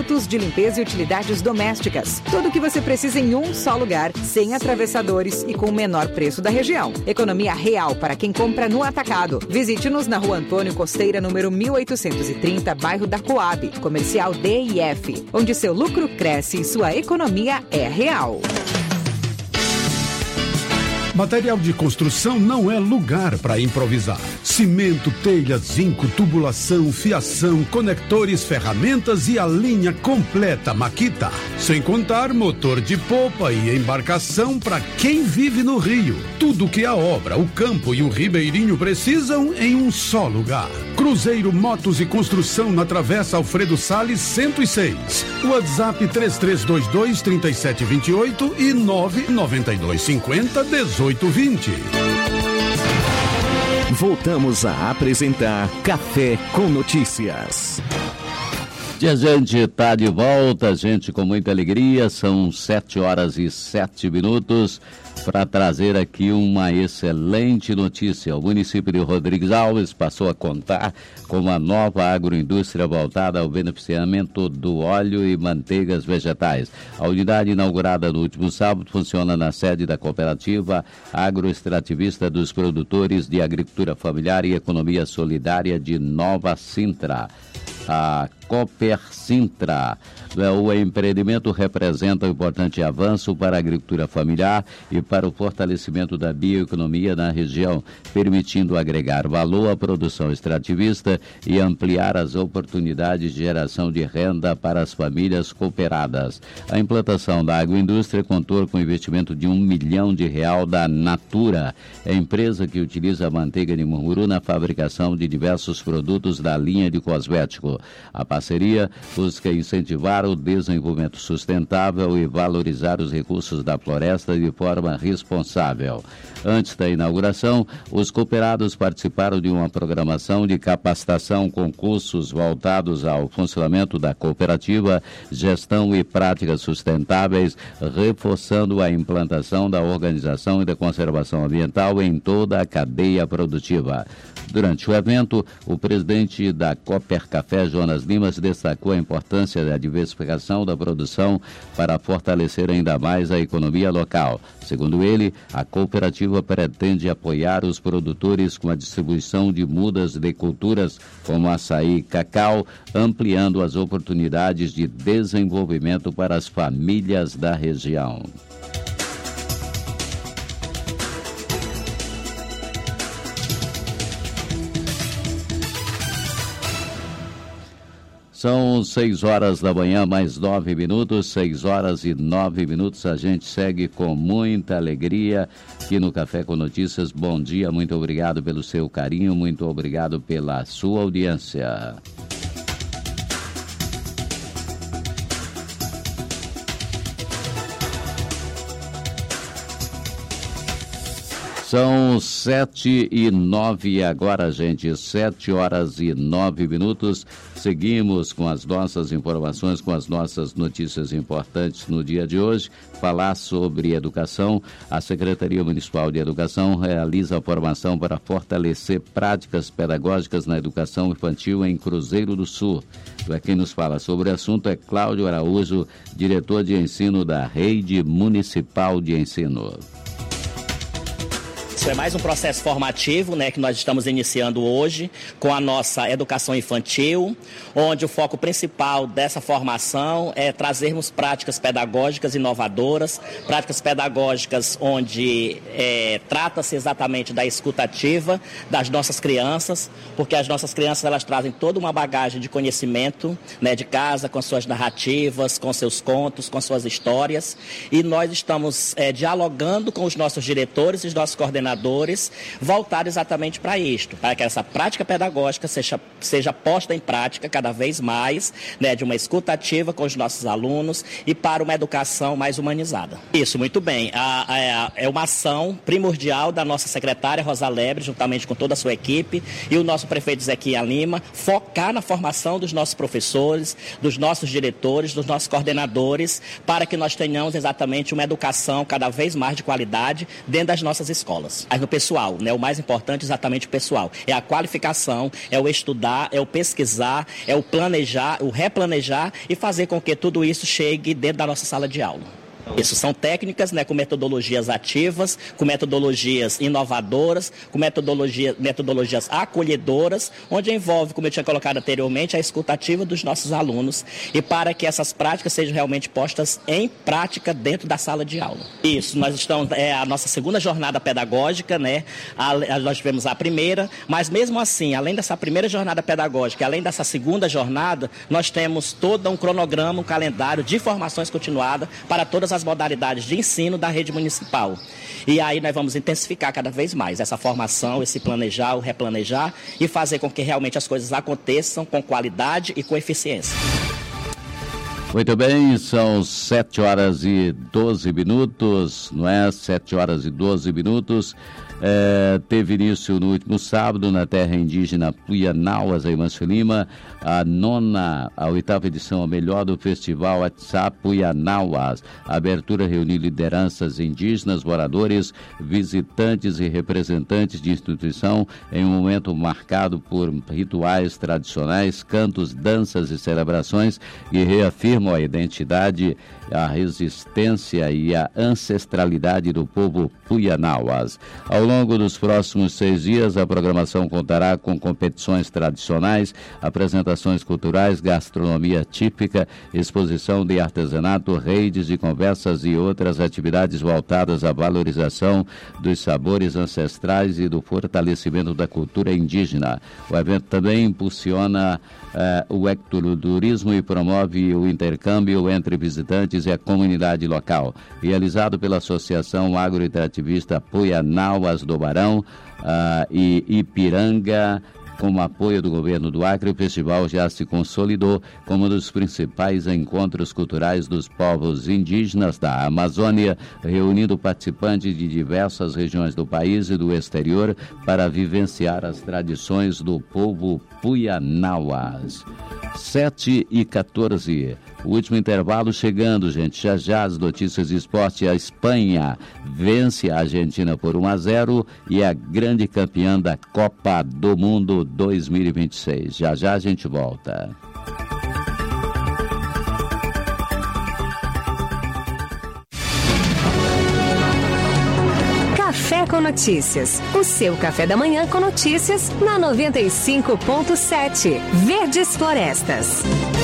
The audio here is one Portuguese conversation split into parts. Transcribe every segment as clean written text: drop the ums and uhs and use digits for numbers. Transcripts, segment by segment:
produtos de limpeza e utilidades domésticas. Tudo o que você precisa em um só lugar, sem atravessadores e com o menor preço da região. Economia real para quem compra no atacado. Visite-nos na Rua Antônio Costeira, número 1830, bairro da Coab, Comercial DIF, onde seu lucro cresce e sua economia é real. Material de construção não é lugar para improvisar. Cimento, telha, zinco, tubulação, fiação, conectores, ferramentas e a linha completa Makita. Sem contar motor de popa e embarcação para quem vive no Rio. Tudo que a obra, o campo e o ribeirinho precisam em um só lugar. Cruzeiro Motos e Construção na Travessa Alfredo Salles 106. WhatsApp 3322-3728 e 99250-1820. Voltamos a apresentar Café com Notícias. E a gente está de volta, gente, com muita alegria. São 7h07 para trazer aqui uma excelente notícia. O município de Rodrigues Alves passou a contar com uma nova agroindústria voltada ao beneficiamento do óleo e manteigas vegetais. A unidade inaugurada no último sábado funciona na sede da cooperativa agroextrativista dos produtores de agricultura familiar e economia solidária de Nova Sintra, a Copersintra. O empreendimento representa um importante avanço para a agricultura familiar e para o fortalecimento da bioeconomia na região, permitindo agregar valor à produção extrativista e ampliar as oportunidades de geração de renda para as famílias cooperadas. A implantação da agroindústria contou com investimento de R$1 milhão da Natura, empresa que utiliza a manteiga de munguru na fabricação de diversos produtos da linha de cosmético. A parceria busca incentivar o desenvolvimento sustentável e valorizar os recursos da floresta de forma responsável. Antes da inauguração, os cooperados participaram de uma programação de capacitação com cursos voltados ao funcionamento da cooperativa, gestão e práticas sustentáveis, reforçando a implantação da organização e da conservação ambiental em toda a cadeia produtiva. Durante o evento, o presidente da Cooper Café, Jonas Limas, destacou a importância da diversificação da produção para fortalecer ainda mais a economia local. Segundo ele, a cooperativa pretende apoiar os produtores com a distribuição de mudas de culturas como açaí e cacau, ampliando as oportunidades de desenvolvimento para as famílias da região. São 6 horas da manhã, mais 9 minutos, 6 horas e 9 minutos. A gente segue com muita alegria aqui no Café com Notícias. Bom dia, muito obrigado pelo seu carinho, muito obrigado pela sua audiência. São 7h09 agora, gente, 7 horas e 9 minutos. Seguimos com as nossas informações, com as nossas notícias importantes no dia de hoje. Falar sobre educação. A Secretaria Municipal de Educação realiza a formação para fortalecer práticas pedagógicas na educação infantil em Cruzeiro do Sul. Quem nos fala sobre o assunto é Cláudio Araújo, diretor de ensino da Rede Municipal de Ensino. Isso é mais um processo formativo, né, que nós estamos iniciando hoje com a nossa educação infantil, onde o foco principal dessa formação é trazermos práticas pedagógicas inovadoras, práticas pedagógicas onde trata-se exatamente da escuta ativa das nossas crianças, porque as nossas crianças elas trazem toda uma bagagem de conhecimento, né, de casa, com suas narrativas, com seus contos, com suas histórias, e nós estamos dialogando com os nossos diretores e os nossos coordenadores voltar exatamente para isto, para que essa prática pedagógica seja posta em prática cada vez mais, né, de uma escuta ativa com os nossos alunos e para uma educação mais humanizada. Isso, muito bem. É uma ação primordial da nossa secretária Rosa Lebre, juntamente com toda a sua equipe, e o nosso prefeito Zequiel Lima, focar na formação dos nossos professores, dos nossos diretores, dos nossos coordenadores, para que nós tenhamos exatamente uma educação cada vez mais de qualidade dentro das nossas escolas. no pessoal, né? O mais importante é exatamente o pessoal. É a qualificação, é o estudar, é o pesquisar, é o planejar, o replanejar e fazer com que tudo isso chegue dentro da nossa sala de aula. Isso são técnicas, né, com metodologias ativas, com metodologias inovadoras, com metodologias acolhedoras, onde envolve, como eu tinha colocado anteriormente, a escuta ativa dos nossos alunos e para que essas práticas sejam realmente postas em prática dentro da sala de aula. Isso, nós estamos, a nossa segunda jornada pedagógica, né, nós tivemos a primeira, mas mesmo assim, além dessa primeira jornada pedagógica, além dessa segunda jornada, nós temos todo um cronograma, um calendário de formações continuadas para todas as modalidades de ensino da rede municipal. E aí nós vamos intensificar cada vez mais essa formação, esse planejar, o replanejar e fazer com que realmente as coisas aconteçam com qualidade e com eficiência. Muito bem, são 7h12, não é? 7h12. Teve início no último sábado na terra indígena Puianauas, em Manso Lima, a 8ª edição, a melhor do festival WhatsApp Puianauas. A abertura reuniu lideranças indígenas, moradores, visitantes e representantes de instituição em um momento marcado por rituais tradicionais, cantos, danças e celebrações que reafirmam a identidade, a resistência e a ancestralidade do povo Puianauas. Ao longo dos próximos 6 dias, a programação contará com competições tradicionais, apresentações culturais, gastronomia típica, exposição de artesanato, redes de conversas e outras atividades voltadas à valorização dos sabores ancestrais e do fortalecimento da cultura indígena. O evento também impulsiona o ecturismo e promove o intercâmbio entre visitantes e a comunidade local. Realizado pela Associação Agroextrativista Puianauas do Barão e Ipiranga, com o apoio do governo do Acre, o festival já se consolidou como um dos principais encontros culturais dos povos indígenas da Amazônia, reunindo participantes de diversas regiões do país e do exterior para vivenciar as tradições do povo Puianauas. 7h14. O último intervalo chegando, gente. Já as notícias de esporte. A Espanha vence a Argentina por 1-0 e é a grande campeã da Copa do Mundo 2026. Já a gente volta. Café com Notícias. O seu café da manhã com notícias na 95.7. Verdes Florestas.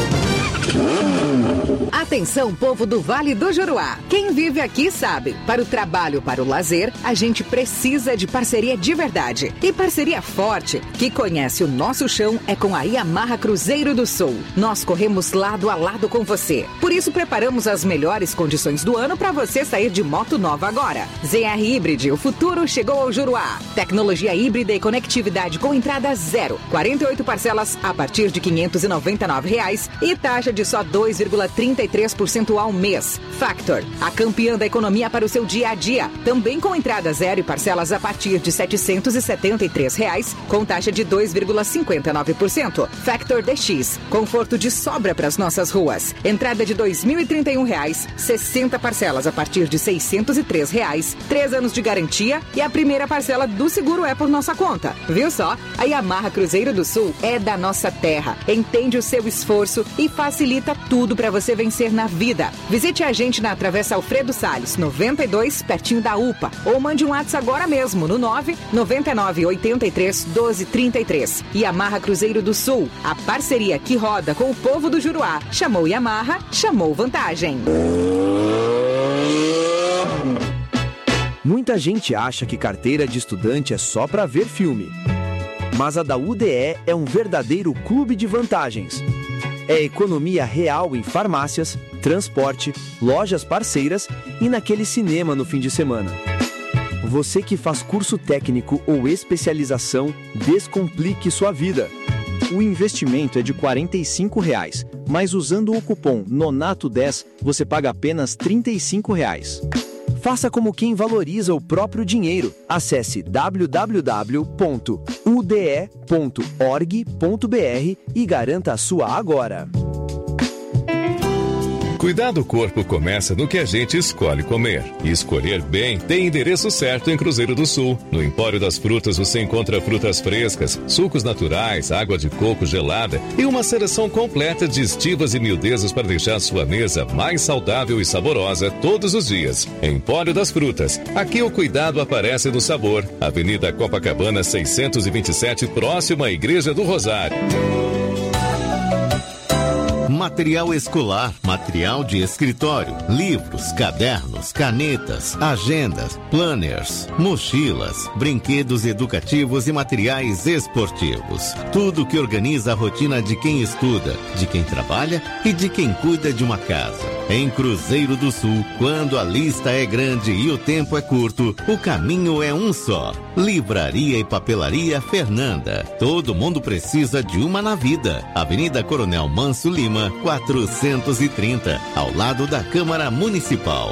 Atenção, povo do Vale do Juruá. Quem vive aqui sabe, para o trabalho, para o lazer, a gente precisa de parceria de verdade. E parceria forte, que conhece o nosso chão, é com a Yamaha Cruzeiro do Sul. Nós corremos lado a lado com você. Por isso, preparamos as melhores condições do ano para você sair de moto nova agora. ZR Hybrid, o futuro chegou ao Juruá. Tecnologia híbrida e conectividade com entrada zero. 48 parcelas a partir de R$ 599 e taxa de só 2,33% ao mês. Factor, a campeã da economia para o seu dia a dia. Também com entrada zero e parcelas a partir de R$ 773, com taxa de 2,59%. Factor DX, conforto de sobra para as nossas ruas. Entrada de R$ 2.031, 60 parcelas a partir de R$ 603, 3 anos de garantia e a primeira parcela do seguro é por nossa conta. Viu só? A Yamaha Cruzeiro do Sul é da nossa terra. Entende o seu esforço e facilita tudo para você vencer na vida. Visite a gente na Travessa Alfredo Salles, 92, pertinho da UPA. Ou mande um WhatsApp agora mesmo no 999 83 12 33. Yamaha Cruzeiro do Sul, a parceria que roda com o povo do Juruá. Chamou Yamaha, chamou vantagem. Muita gente acha que carteira de estudante é só para ver filme. Mas a da UDE é um verdadeiro clube de vantagens. É economia real em farmácias, transporte, lojas parceiras e naquele cinema no fim de semana. Você que faz curso técnico ou especialização, descomplique sua vida. O investimento é de R$ 45, mas usando o cupom NONATO10 você paga apenas R$ 35. Faça como quem valoriza o próprio dinheiro. Acesse www.ude.org.br e garanta a sua agora. Cuidar do corpo começa no que a gente escolhe comer. E escolher bem tem endereço certo em Cruzeiro do Sul. No Empório das Frutas você encontra frutas frescas, sucos naturais, água de coco gelada e uma seleção completa de estivas e miudezas para deixar sua mesa mais saudável e saborosa todos os dias. Empório das Frutas. Aqui o cuidado aparece no sabor. Avenida Copacabana 627, próxima à Igreja do Rosário. Material escolar, material de escritório, livros, cadernos, canetas, agendas, planners, mochilas, brinquedos educativos e materiais esportivos. Tudo que organiza a rotina de quem estuda, de quem trabalha e de quem cuida de uma casa. Em Cruzeiro do Sul, quando a lista é grande e o tempo é curto, o caminho é um só. Livraria e Papelaria Fernanda. Todo mundo precisa de uma na vida. Avenida Coronel Manso Lima, 430, ao lado da Câmara Municipal.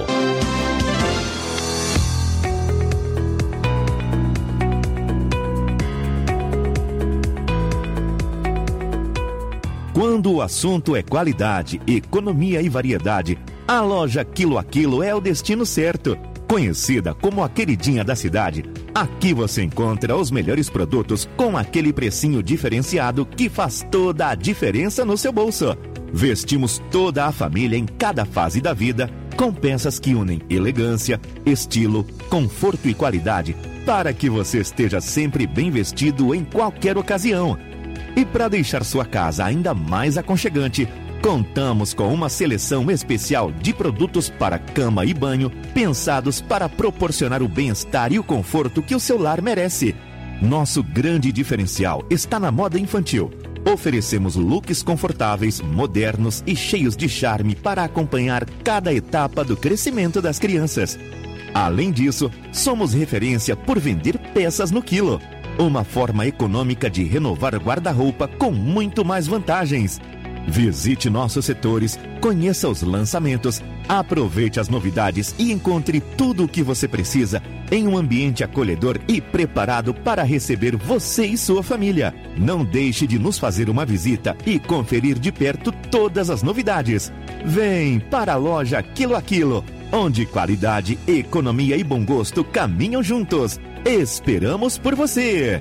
Quando o assunto é qualidade, economia e variedade, a loja Quilo a Quilo é o destino certo. Conhecida como a queridinha da cidade, aqui você encontra os melhores produtos com aquele precinho diferenciado que faz toda a diferença no seu bolso. Vestimos toda a família em cada fase da vida com peças que unem elegância, estilo, conforto e qualidade para que você esteja sempre bem vestido em qualquer ocasião. E para deixar sua casa ainda mais aconchegante, contamos com uma seleção especial de produtos para cama e banho, pensados para proporcionar o bem-estar e o conforto que o seu lar merece. Nosso grande diferencial está na moda infantil. Oferecemos looks confortáveis, modernos e cheios de charme para acompanhar cada etapa do crescimento das crianças. Além disso, somos referência por vender peças no quilo. Uma forma econômica de renovar guarda-roupa com muito mais vantagens. Visite nossos setores, conheça os lançamentos, aproveite as novidades e encontre tudo o que você precisa em um ambiente acolhedor e preparado para receber você e sua família. Não deixe de nos fazer uma visita e conferir de perto todas as novidades. Vem para a loja Quilo a Quilo, onde qualidade, economia e bom gosto caminham juntos. Esperamos por você!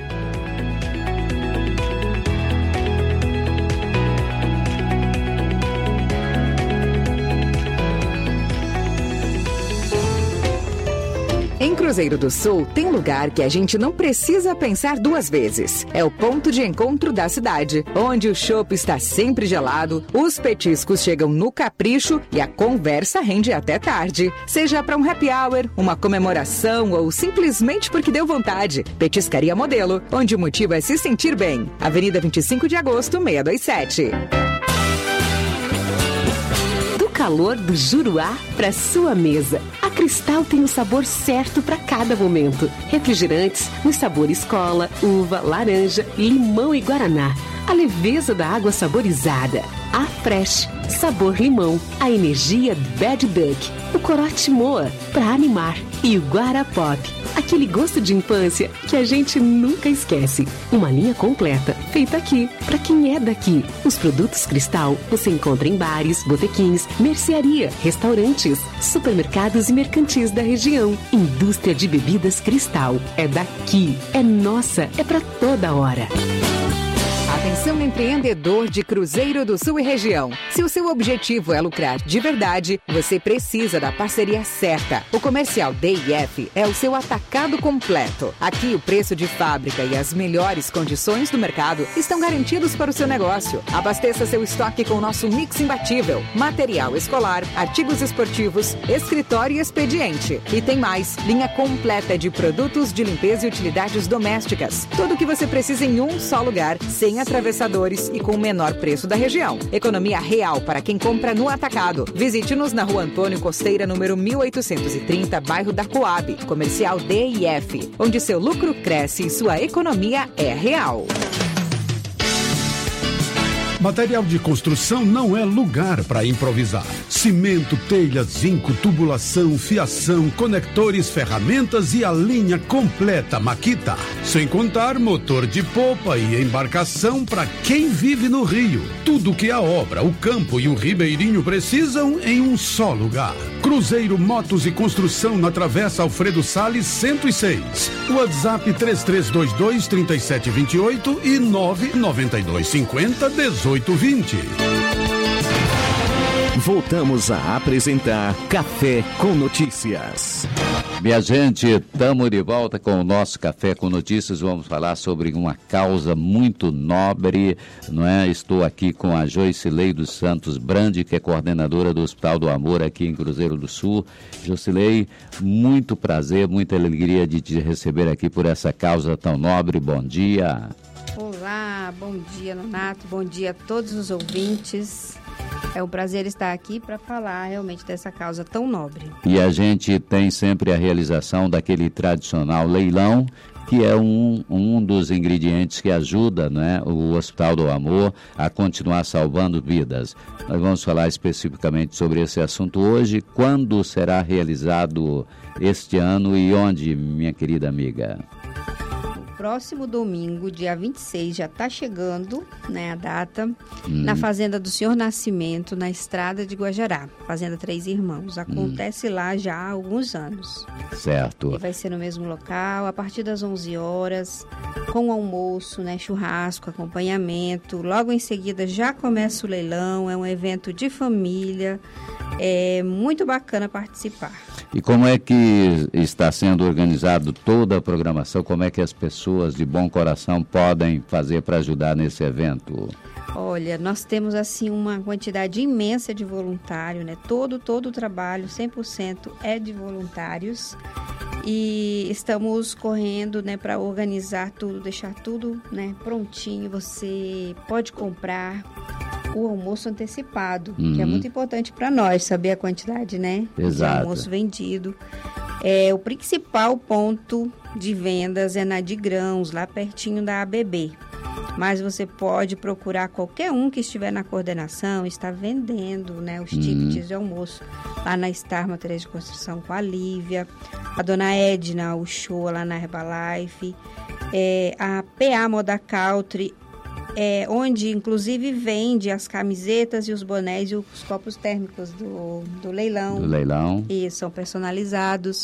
Em Cruzeiro do Sul, tem lugar que a gente não precisa pensar duas vezes. É o ponto de encontro da cidade, onde o chopp está sempre gelado, os petiscos chegam no capricho e a conversa rende até tarde. Seja para um happy hour, uma comemoração ou simplesmente porque deu vontade. Petiscaria Modelo, onde o motivo é se sentir bem. Avenida 25 de Agosto, 627. Calor do Juruá para sua mesa. A Cristal tem o sabor certo para cada momento. Refrigerantes nos sabores cola, uva, laranja, limão e guaraná. A leveza da água saborizada. A Fresh, sabor limão. A energia Bad Duck. O corote Moa, para animar. E o Guarapop, aquele gosto de infância que a gente nunca esquece. Uma linha completa, feita aqui, para quem é daqui. Os produtos Cristal você encontra em bares, botequins, mercearia, restaurantes, supermercados e mercantis da região. Indústria de bebidas Cristal. É daqui, é nossa, é para toda hora. Atenção empreendedor de Cruzeiro do Sul e região. Se o seu objetivo é lucrar de verdade, você precisa da parceria certa. O Comercial DIF é o seu atacado completo. Aqui o preço de fábrica e as melhores condições do mercado estão garantidos para o seu negócio. Abasteça seu estoque com o nosso mix imbatível. Material escolar, artigos esportivos, escritório e expediente. E tem mais, linha completa de produtos de limpeza e utilidades domésticas. Tudo o que você precisa em um só lugar, sem atravessadores e com o menor preço da região. Economia real para quem compra no atacado. Visite-nos na Rua Antônio Costeira, número 1830, bairro da Coab. Comercial DIF, onde seu lucro cresce e sua economia é real. Material de construção não é lugar para improvisar. Cimento, telha, zinco, tubulação, fiação, conectores, ferramentas e a linha completa Makita. Sem contar motor de popa e embarcação para quem vive no Rio. Tudo que a obra, o campo e o ribeirinho precisam em um só lugar. Cruzeiro Motos e Construção na Travessa Alfredo Salles 106. WhatsApp 3322-3728 e 99250-1820. Voltamos a apresentar Café com Notícias. Minha gente, estamos de volta com o nosso Café com Notícias. Vamos falar sobre uma causa muito nobre, não é? Estou aqui com a Joicilei dos Santos Brandi, que é coordenadora do Hospital do Amor aqui em Cruzeiro do Sul. Joicilei, muito prazer, muita alegria de te receber aqui por essa causa tão nobre. Bom dia. Olá, bom dia, Nonato, bom dia a todos os ouvintes. É um prazer estar aqui para falar realmente dessa causa tão nobre. E a gente tem sempre a realização daquele tradicional leilão, que é um dos ingredientes que ajuda, né, o Hospital do Amor a continuar salvando vidas. Nós vamos falar especificamente sobre esse assunto hoje. Quando será realizado este ano e onde, minha querida amiga? Próximo domingo, dia 26, já está chegando, né, a data, na Fazenda do Senhor Nascimento, na Estrada de Guajará, Fazenda Três Irmãos. Acontece lá já há alguns anos. Certo. E vai ser no mesmo local, a partir das 11 horas, com almoço, né, churrasco, acompanhamento. Logo em seguida já começa o leilão, é um evento de família, é muito bacana participar. E como é que está sendo organizado toda a programação? Como é que as pessoas de bom coração podem fazer para ajudar nesse evento? Olha, nós temos assim uma quantidade imensa de voluntários, né? Todo o trabalho, 100% é de voluntários. E estamos correndo, né, para organizar tudo, deixar tudo, né, prontinho. Você pode comprar o almoço antecipado, que é muito importante para nós, saber a quantidade, né, de almoço vendido. O principal ponto de vendas é na de grãos, lá pertinho da ABB. Mas você pode procurar qualquer um que estiver na coordenação, está vendendo, né, os tickets de almoço lá na Star Materiais de Construção com a Lívia, a dona Edna, o show lá na Herbalife, a PA Moda Country, onde inclusive vende as camisetas e os bonés e os copos térmicos do leilão. Do leilão. E são personalizados.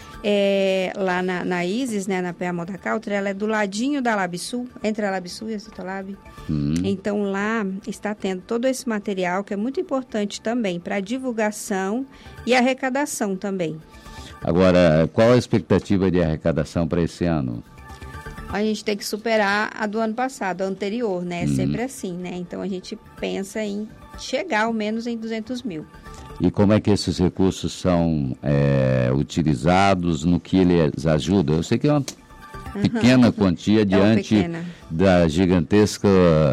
Lá na Isis, né, na PA Moda Country, ela é do ladinho da Labsul, entre a Labsul e a Citolab. Então lá está tendo todo esse material que é muito importante também para divulgação e arrecadação também. Agora, qual a expectativa de arrecadação para esse ano? A gente tem que superar a do ano passado, a anterior, né? É sempre assim, né? Então a gente pensa em chegar ao menos em 200 mil. E como é que esses recursos são utilizados, no que eles ajudam? Eu sei que é uma pequena quantia diante da gigantesca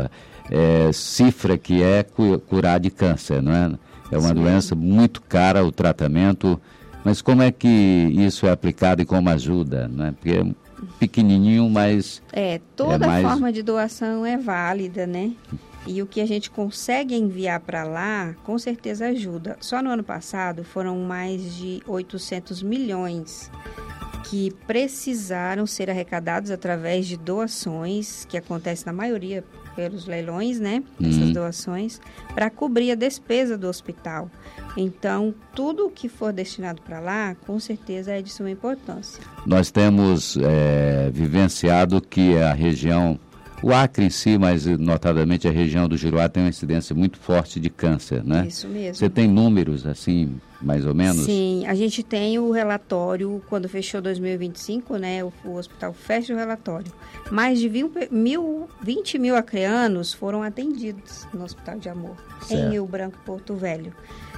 cifra que é curar de câncer, não é? É uma doença muito cara o tratamento, mas como é que isso é aplicado e como ajuda, não é? Porque é pequenininho, mas... toda forma de doação é válida, né? E o que a gente consegue enviar para lá, com certeza ajuda. Só no ano passado foram mais de 800 milhões que precisaram ser arrecadados através de doações, que acontece na maioria pelos leilões, né? Essas doações, para cobrir a despesa do hospital. Então, tudo o que for destinado para lá, com certeza é de suma importância. Nós temos vivenciado que a região, o Acre em si, mas notadamente a região do Juruá tem uma incidência muito forte de câncer, né? Isso mesmo. Você tem números, assim, mais ou menos? Sim, a gente tem o relatório, quando fechou 2025, né? O hospital fecha o relatório. Mais de 20 mil acreanos foram atendidos no Hospital de Amor, em Rio Branco, Porto Velho.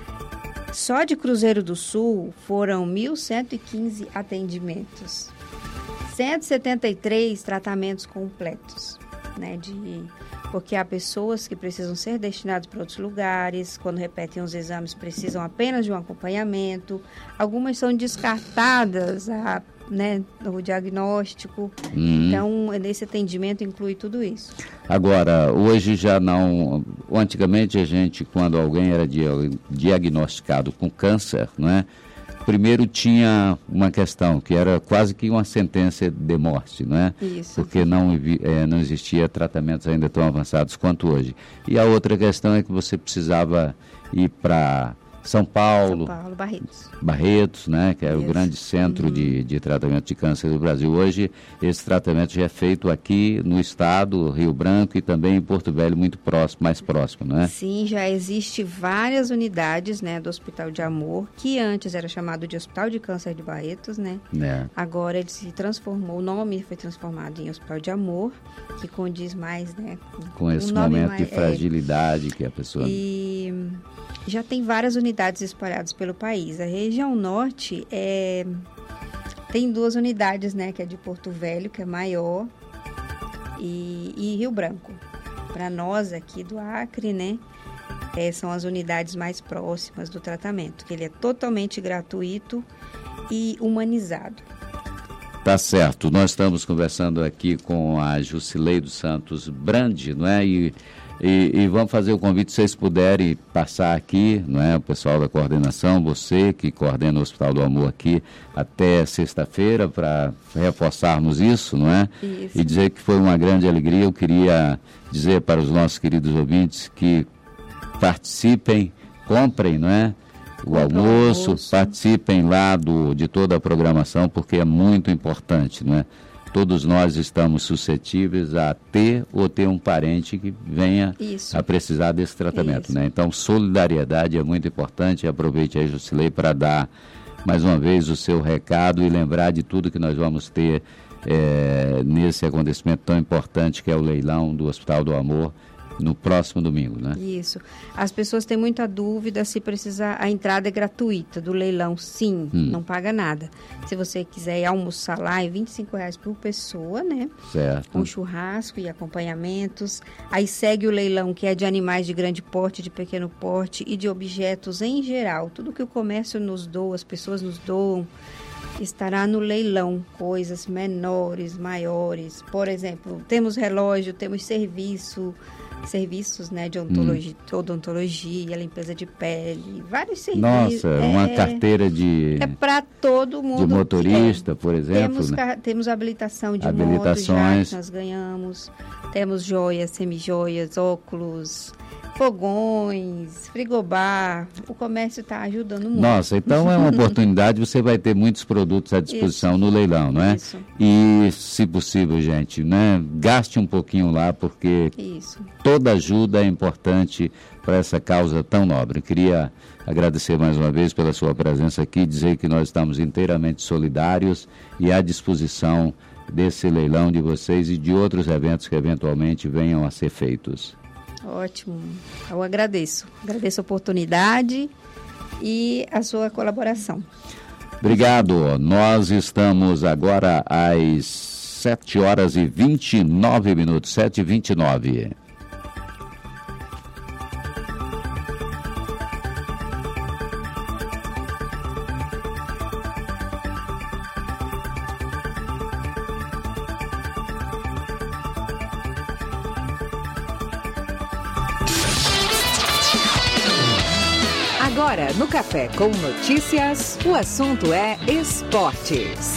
Só de Cruzeiro do Sul foram 1.115 atendimentos, 173 tratamentos completos, né, porque há pessoas que precisam ser destinadas para outros lugares, quando repetem os exames precisam apenas de um acompanhamento, algumas são descartadas né, o diagnóstico. Então, esse atendimento inclui tudo isso. Agora, hoje já não... Antigamente a gente, quando alguém era diagnosticado com câncer, né, primeiro tinha uma questão que era quase que uma sentença de morte, né? Isso. Porque não existia tratamentos ainda tão avançados quanto hoje. E a outra questão é que você precisava ir para São Paulo, Barretos, né, que é o grande centro de tratamento de câncer do Brasil. Hoje, esse tratamento já é feito aqui no estado, Rio Branco, e também em Porto Velho, muito próximo, mais próximo, né? Sim, já existe várias unidades, né, do Hospital de Amor, que antes era chamado de Hospital de Câncer de Barretos, né? Agora ele se transformou, o nome foi transformado em Hospital de Amor, que condiz mais, né? Com esse momento de fragilidade que a pessoa... E já tem várias unidades espalhadas pelo país. A região norte tem 2 unidades, né? Que é de Porto Velho, que é maior, e Rio Branco. Para nós aqui do Acre, né? São as unidades mais próximas do tratamento, que ele é totalmente gratuito e humanizado. Tá certo. Nós estamos conversando aqui com a Jusilei dos Santos Brandi, não é? E vamos fazer o convite, se vocês puderem passar aqui, não é? O pessoal da coordenação, você que coordena o Hospital do Amor aqui, até sexta-feira, para reforçarmos isso, não é? Isso. E dizer que foi uma grande alegria. Eu queria dizer para os nossos queridos ouvintes que participem, comprem, não é? O almoço, participem lá de toda a programação, porque é muito importante, não é? Todos nós estamos suscetíveis a ter ou ter um parente que venha a precisar desse tratamento, né? Então, solidariedade é muito importante. Aproveite aí, Jusilei, para dar mais uma vez o seu recado e lembrar de tudo que nós vamos ter nesse acontecimento tão importante que é o leilão do Hospital do Amor, no próximo domingo, né? Isso. As pessoas têm muita dúvida se precisar. A entrada é gratuita do leilão, sim, não paga nada. Se você quiser ir almoçar lá, é R$25 por pessoa, né? Certo. Com churrasco e acompanhamentos. Aí segue o leilão, que é de animais de grande porte, de pequeno porte e de objetos em geral. Tudo que o comércio nos doa, as pessoas nos doam, estará no leilão. Coisas menores, maiores. Por exemplo, temos relógio, temos serviços, né, de odontologia, limpeza de pele, vários serviços. Nossa, uma carteira de... É para todo mundo. De motorista, por exemplo. Temos habilitação de moto, já que nós ganhamos. Temos joias, semijoias, óculos, fogões, frigobar. O comércio está ajudando muito. Nossa, então é uma oportunidade. Você vai ter muitos produtos à disposição no leilão, não é? Isso. E, se possível, gente, né, gaste um pouquinho lá, porque toda ajuda é importante para essa causa tão nobre. Queria agradecer mais uma vez pela sua presença aqui, dizer que nós estamos inteiramente solidários e à disposição desse leilão de vocês e de outros eventos que eventualmente venham a ser feitos. Ótimo, eu agradeço a oportunidade e a sua colaboração. Obrigado, nós estamos agora às 7h29, 7h29. Agora, no Café com Notícias, o assunto é esportes.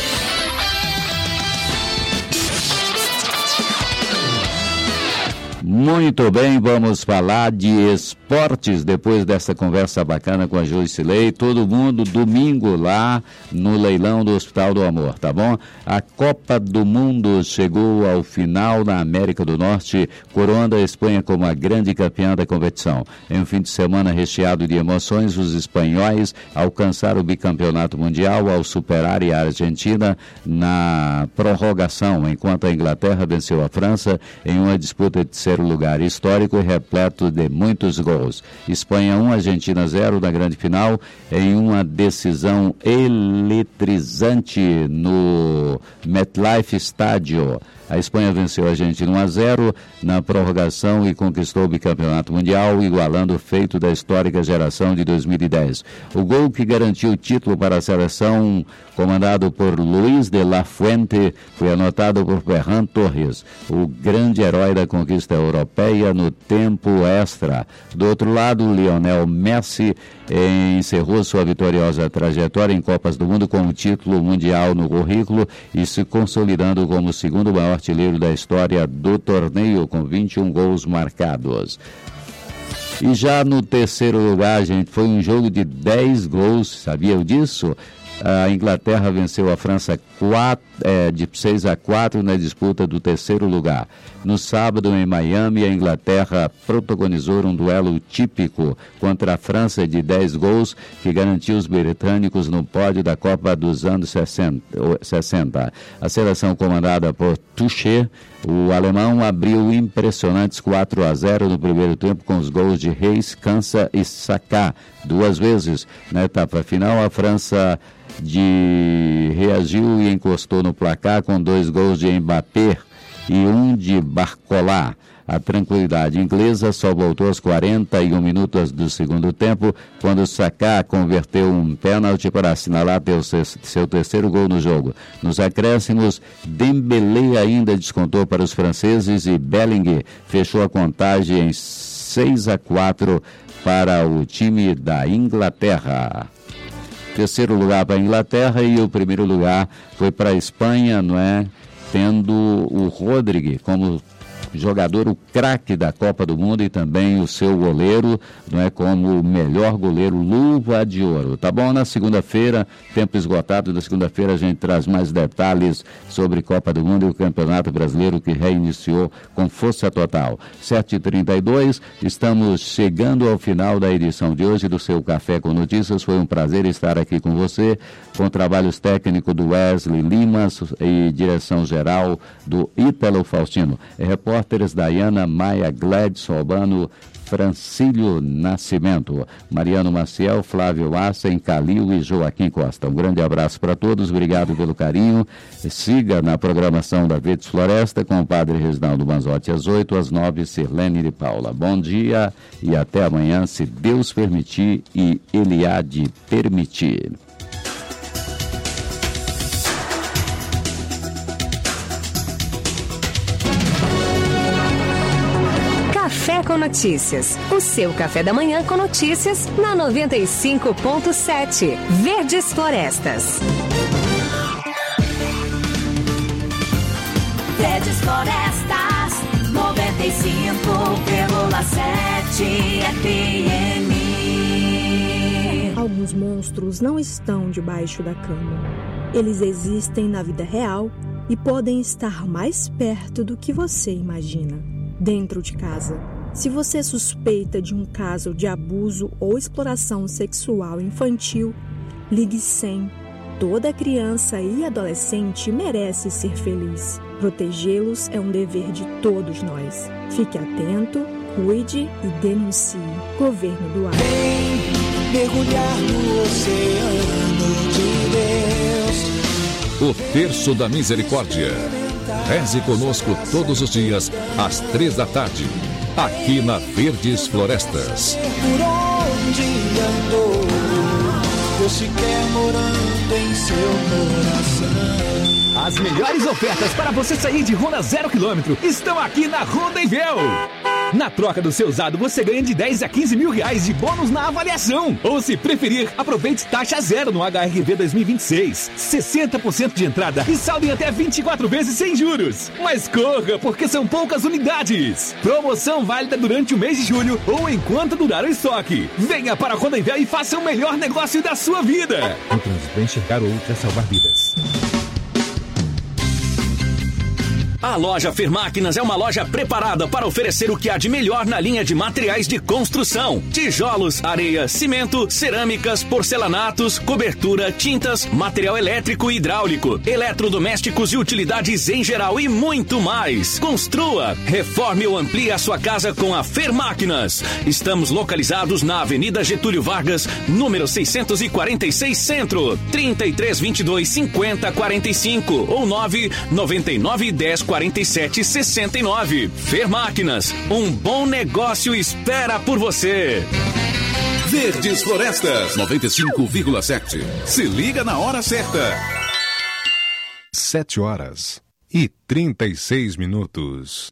Muito bem, vamos falar de esportes depois dessa conversa bacana com a Jusilei. Todo mundo domingo lá no leilão do Hospital do Amor, tá bom? A Copa do Mundo chegou ao final na América do Norte, coroando a Espanha como a grande campeã da competição. Em um fim de semana recheado de emoções, os espanhóis alcançaram o bicampeonato mundial ao superarem a Argentina na prorrogação, enquanto a Inglaterra venceu a França em uma disputa de terceiro lugar histórico e repleto de muitos gols. Espanha 1, Argentina 0 na grande final, em uma decisão eletrizante no MetLife Stadium. A Espanha venceu a Argentina 1-0 na prorrogação e conquistou o bicampeonato mundial, igualando o feito da histórica geração de 2010. O gol que garantiu o título para a seleção, comandado por Luis de la Fuente, foi anotado por Ferran Torres, o grande herói da conquista europeia no tempo extra. Do outro lado, Lionel Messi encerrou sua vitoriosa trajetória em Copas do Mundo com o título mundial no currículo e se consolidando como o segundo maior artilheiro da história do torneio, com 21 gols marcados. E já no terceiro lugar, gente, foi um jogo de 10 gols, sabiam disso? A Inglaterra venceu a França de 6-4 na disputa do terceiro lugar. No sábado, em Miami, a Inglaterra protagonizou um duelo típico contra a França de 10 gols, que garantiu os britânicos no pódio da Copa dos anos 60. A seleção comandada por Tuchel, o alemão, abriu impressionantes 4-0 no primeiro tempo com os gols de Reis, Kansa e Saka, 2 vezes. Na etapa final, a França reagiu e encostou no placar com 2 gols de Mbappé e 1 de Barcola. A tranquilidade inglesa só voltou aos 41 minutos do segundo tempo, quando Saka converteu um pênalti para assinalar seu terceiro gol no jogo. Nos acréscimos, Dembélé ainda descontou para os franceses e Bellingham fechou a contagem em 6-4 para o time da Inglaterra. Terceiro lugar para a Inglaterra e o primeiro lugar foi para a Espanha, não é? Tendo o Rodrigo como jogador, o craque da Copa do Mundo, e também o seu goleiro, não é, como o melhor goleiro, luva de ouro. Tá bom? Na segunda-feira, tempo esgotado, na segunda-feira a gente traz mais detalhes sobre Copa do Mundo e o Campeonato Brasileiro, que reiniciou com força total. 7h32, estamos chegando ao final da edição de hoje do seu Café com Notícias. Foi um prazer estar aqui com você, com trabalhos técnicos do Wesley Limas e direção geral do Ítalo Faustino. Repórteres Dayana Maia, Gladys Albano, Francílio Nascimento, Mariano Maciel, Flávio Assen, Calil e Joaquim Costa. Um grande abraço para todos, obrigado pelo carinho. Siga na programação da Verdes Floresta com o padre Reginaldo Manzotti às 8, às 9, Sirlene de Paula. Bom dia e até amanhã, se Deus permitir e Ele há de permitir. Café com Notícias. O seu café da manhã com notícias na 95.7. Verdes Florestas. Verdes Florestas, 95,7 FM. Alguns monstros não estão debaixo da cama. Eles existem na vida real e podem estar mais perto do que você imagina. Dentro de casa. Se você suspeita de um caso de abuso ou exploração sexual infantil, ligue 100. Toda criança e adolescente merece ser feliz. Protegê-los é um dever de todos nós. Fique atento, cuide e denuncie. Governo do Ar. Vem mergulhar no oceano de Deus. O Terço da Misericórdia. Reze conosco todos os dias, às 3 da tarde, aqui na Verdes Florestas. Por onde andou, Deus se quer morando em seu coração. As melhores ofertas para você sair de Honda 0 km estão aqui na Honda Envel. Na troca do seu usado, você ganha de 10 a 15 mil reais de bônus na avaliação. Ou, se preferir, aproveite taxa zero no HRV 2026. 60% de entrada e saldo em até 24 vezes sem juros. Mas corra, porque são poucas unidades. Promoção válida durante o mês de julho ou enquanto durar o estoque. Venha para a Honda Envel e faça o melhor negócio da sua vida. No trânsito, para enxergar ou para salvar vidas. A loja Fermáquinas é uma loja preparada para oferecer o que há de melhor na linha de materiais de construção: tijolos, areia, cimento, cerâmicas, porcelanatos, cobertura, tintas, material elétrico e hidráulico, eletrodomésticos e utilidades em geral e muito mais. Construa, reforme ou amplie a sua casa com a Fermáquinas. Estamos localizados na Avenida Getúlio Vargas, número 646 Centro, 3322 5045 ou 99910 3247-69. Fermáquinas, um bom negócio espera por você. Verdes Florestas 95,7. Se liga na hora certa. 7h36.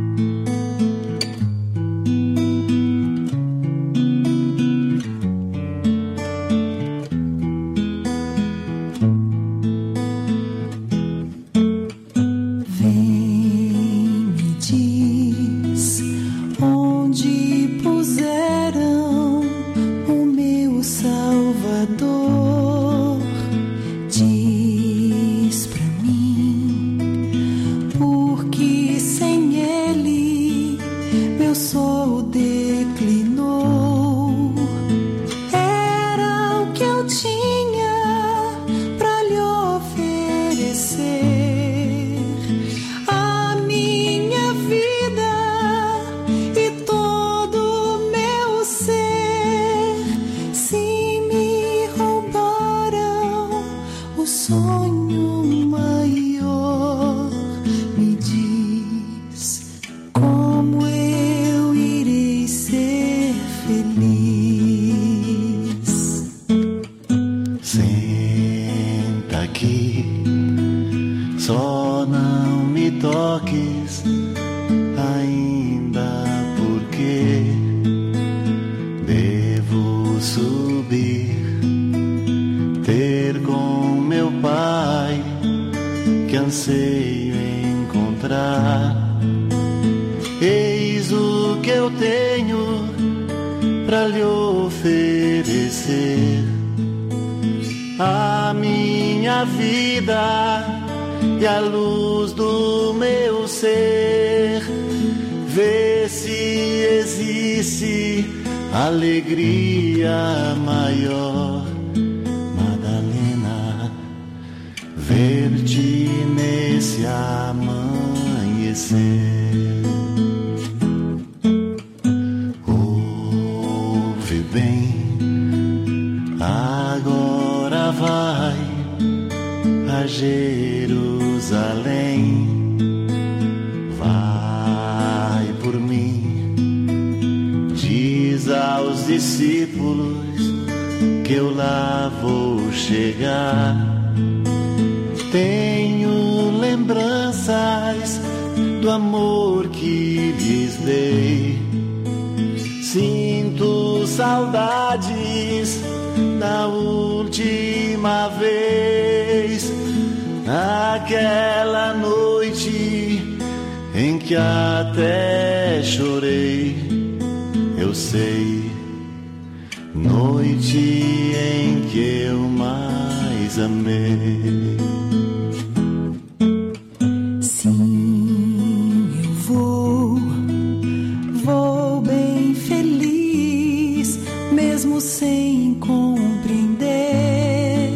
Alegria maior, Madalena, ver-te nesse amanhecer. Ouve bem, agora vai a Jerusalém. Vai por mim, diz aos discípulos que eu lá vou chegar. Tenho lembranças do amor que lhes dei. Sinto saudades da última vez, naquela noite em que até chorei. Eu sei, noite em que eu mais amei. Sim, eu vou bem feliz, mesmo sem compreender.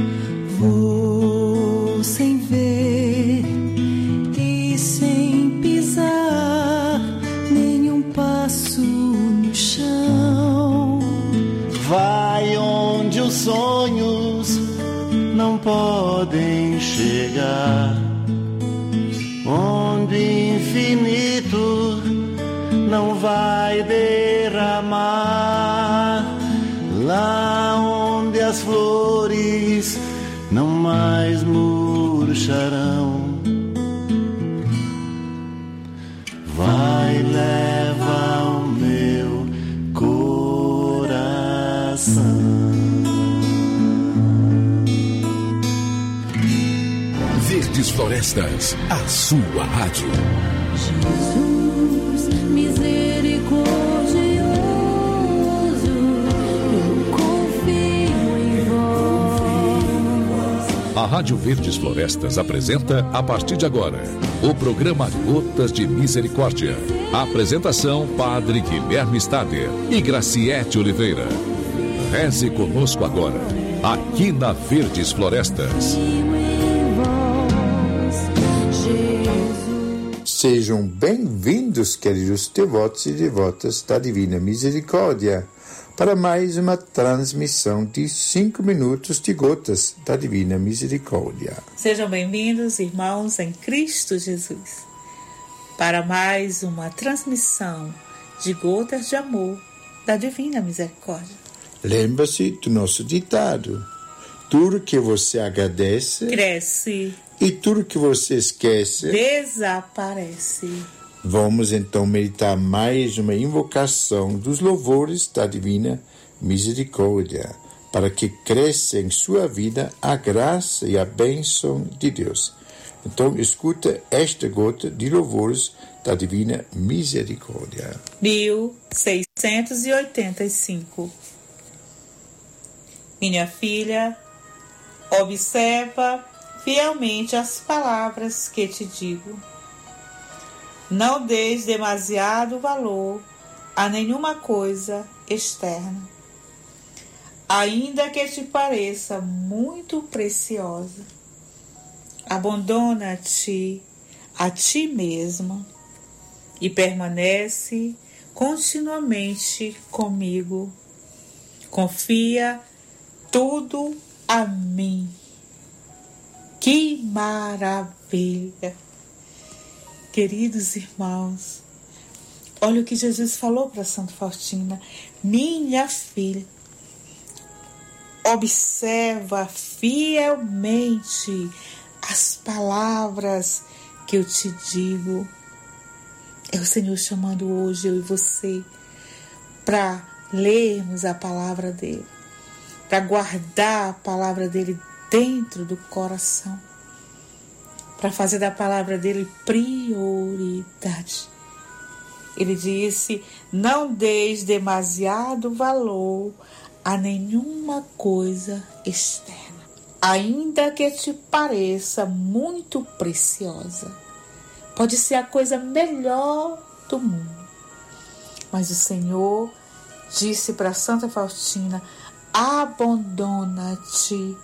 Vou sem ver e sem pisar nenhum passo no chão. Vai onde os sonhos não podem chegar, onde o infinito não vai derramar, lá onde as flores não mais murcharão. Vai, leva o meu coração. Verdes Florestas, a sua rádio. Jesus, misericordioso, eu confio em vós. A Rádio Verdes Florestas apresenta, a partir de agora, o programa Gotas de Misericórdia. Apresentação, Padre Guilherme Stader e Graciete Oliveira. Reze conosco agora, aqui na Verdes Florestas. Sejam bem-vindos, queridos devotos e devotas da Divina Misericórdia. para mais uma transmissão de 5 minutos de Gotas da Divina Misericórdia. Sejam bem-vindos, irmãos em Cristo Jesus, para mais uma transmissão de Gotas de Amor da Divina Misericórdia. Lembra-se do nosso ditado: tudo que você agradece, cresce, e tudo que você esquece, desaparece. Vamos então meditar mais uma invocação dos louvores da Divina Misericórdia, para que cresça em sua vida a graça e a bênção de Deus. Então, escuta esta gota de louvores da Divina Misericórdia. 1685. Minha filha, observa fielmente as palavras que te digo. Não deis demasiado valor a nenhuma coisa externa, ainda que te pareça muito preciosa. Abandona-te a ti mesma e permanece continuamente comigo. Confia tudo a mim. Que maravilha! Queridos irmãos, olha o que Jesus falou para Santa Faustina. Minha filha, observa fielmente as palavras que eu te digo. É o Senhor chamando hoje eu e você para lermos a palavra dele, para guardar a palavra dele dentro do coração, para fazer da palavra dele prioridade. Ele disse: não deis demasiado valor a nenhuma coisa externa, ainda que te pareça muito preciosa. Pode ser a coisa melhor do mundo, mas o Senhor disse para Santa Faustina: abandona-te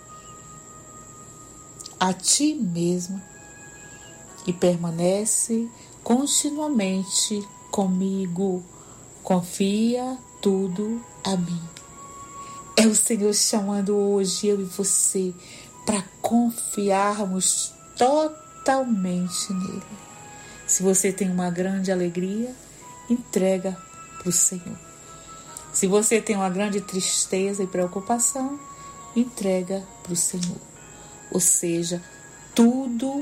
a ti mesma e permanece continuamente comigo. Confia tudo a mim. É o Senhor chamando hoje eu e você para confiarmos totalmente nele. Se você tem uma grande alegria, entrega para o Senhor. Se você tem uma grande tristeza e preocupação, entrega para o Senhor. Ou seja, tudo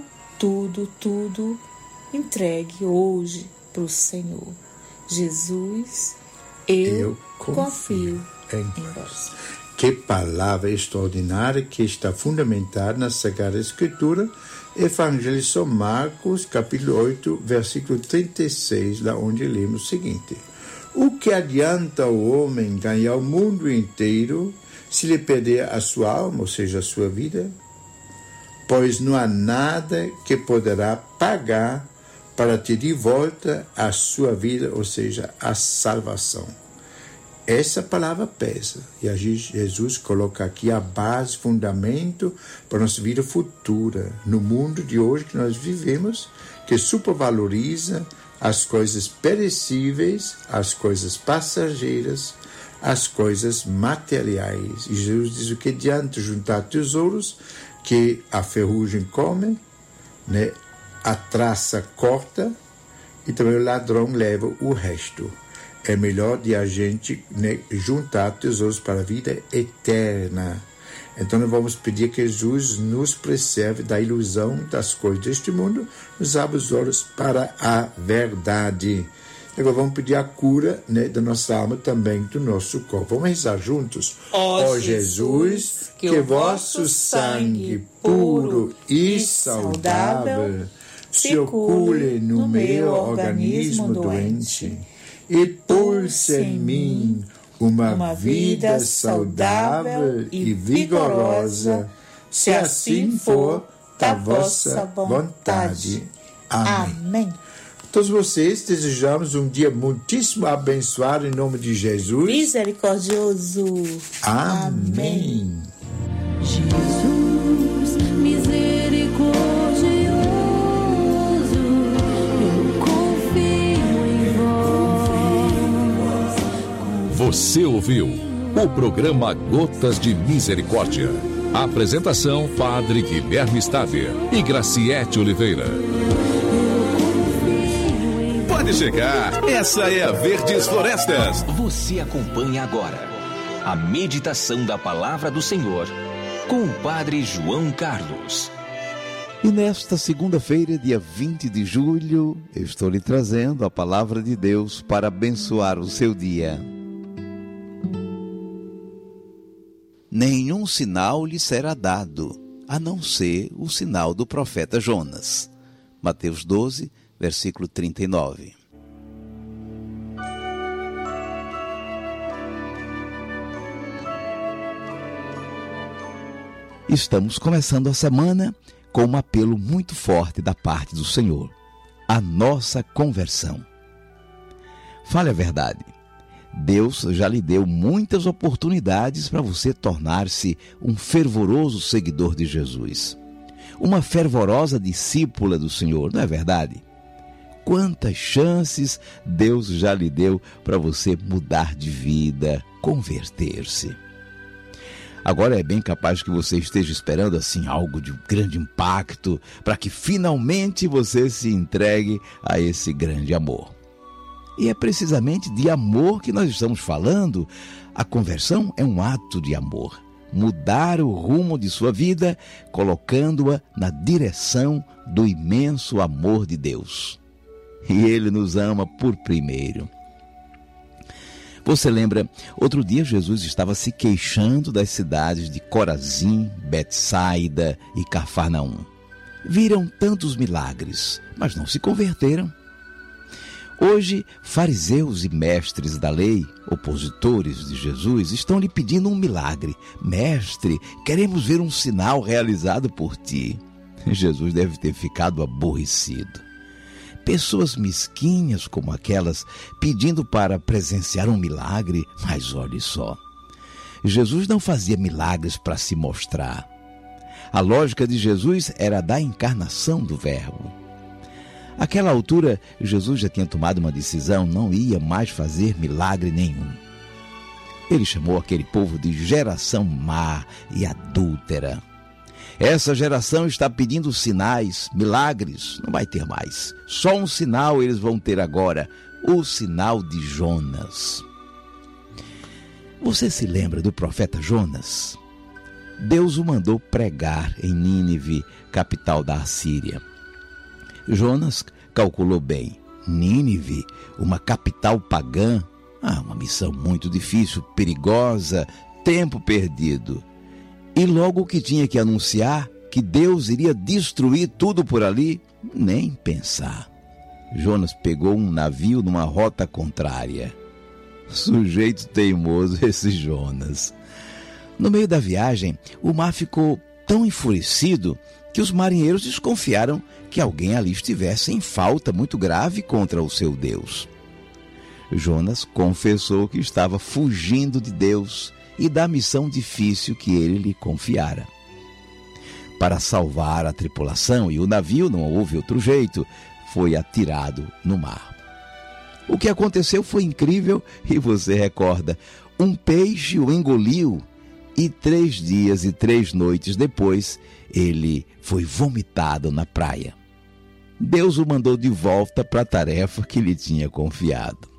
entregue hoje para o Senhor. Jesus, eu confio em vós. Que palavra extraordinária que está fundamentada na Sagrada Escritura, Evangelho de São Marcos, capítulo 8, versículo 36, lá onde lemos o seguinte: o que adianta o homem ganhar o mundo inteiro se lhe perder a sua alma, ou seja, a sua vida? Pois não há nada que poderá pagar para ter de volta a sua vida, ou seja, a salvação. Essa palavra pesa, e Jesus coloca aqui a base, fundamento para a nossa vida futura, no mundo de hoje que nós vivemos, que supervaloriza as coisas perecíveis, as coisas passageiras, as coisas materiais. E Jesus diz: o que adianta juntar tesouros que a ferrugem come, né, a traça corta e também o ladrão leva o resto. É melhor de a gente, né, juntar tesouros para a vida eterna. Então nós vamos pedir que Jesus nos preserve da ilusão das coisas deste mundo, nos abra os olhos para a verdade. Agora vamos pedir a cura, né, da nossa alma, também do nosso corpo. Vamos rezar juntos? Ó Jesus, que o vosso sangue puro e saudável circule no meu organismo doente e pulse em mim uma vida saudável e vigorosa, se assim for da vossa vontade. Amém. Todos vocês desejamos um dia muitíssimo abençoado em nome de Jesus. Misericordioso. Amém. Jesus, misericordioso, eu confio em vós. Você ouviu o programa Gotas de Misericórdia. Apresentação: Padre Guilherme Stader e Graciete Oliveira. Pode chegar, essa é a Verdes Florestas. Você acompanha agora a meditação da Palavra do Senhor com o Padre João Carlos. E nesta segunda-feira, dia 20 de julho, eu estou lhe trazendo a Palavra de Deus para abençoar o seu dia. Nenhum sinal lhe será dado, a não ser o sinal do profeta Jonas. Mateus 12, versículo 39. Estamos começando a semana com um apelo muito forte da parte do Senhor: a nossa conversão. Fale a verdade. Deus já lhe deu muitas oportunidades para você tornar-se um fervoroso seguidor de Jesus, uma fervorosa discípula do Senhor, não é verdade? Quantas chances Deus já lhe deu para você mudar de vida, converter-se. Agora é bem capaz que você esteja esperando assim algo de um grande impacto para que finalmente você se entregue a esse grande amor. E é precisamente de amor que nós estamos falando. A conversão é um ato de amor. Mudar o rumo de sua vida, colocando-a na direção do imenso amor de Deus. E Ele nos ama por primeiro. Você lembra, outro dia Jesus estava se queixando das cidades de Corazim, Betsaida e Cafarnaum. Viram tantos milagres, mas não se converteram. Hoje, fariseus e mestres da lei, opositores de Jesus, estão lhe pedindo um milagre. Mestre, queremos ver um sinal realizado por ti. Jesus deve ter ficado aborrecido. Pessoas mesquinhas como aquelas pedindo para presenciar um milagre, mas olhe só. Jesus não fazia milagres para se mostrar. A lógica de Jesus era a da encarnação do Verbo. Àquela altura, Jesus já tinha tomado uma decisão, não ia mais fazer milagre nenhum. Ele chamou aquele povo de geração má e adúltera. Essa geração está pedindo sinais, milagres, não vai ter mais. Só um sinal eles vão ter agora, o sinal de Jonas. Você se lembra do profeta Jonas? Deus o mandou pregar em Nínive, capital da Assíria. Jonas calculou bem. Nínive, uma capital pagã, uma missão muito difícil, perigosa, tempo perdido. E logo que tinha que anunciar que Deus iria destruir tudo por ali, nem pensar. Jonas pegou um navio numa rota contrária. Sujeito teimoso esse Jonas. No meio da viagem, o mar ficou tão enfurecido que os marinheiros desconfiaram que alguém ali estivesse em falta muito grave contra o seu Deus. Jonas confessou que estava fugindo de Deus e da missão difícil que ele lhe confiara. Para salvar a tripulação e o navio, não houve outro jeito, foi atirado no mar. O que aconteceu foi incrível e você recorda. Um peixe o engoliu e 3 dias e 3 noites depois ele foi vomitado na praia. Deus o mandou de volta para a tarefa que lhe tinha confiado.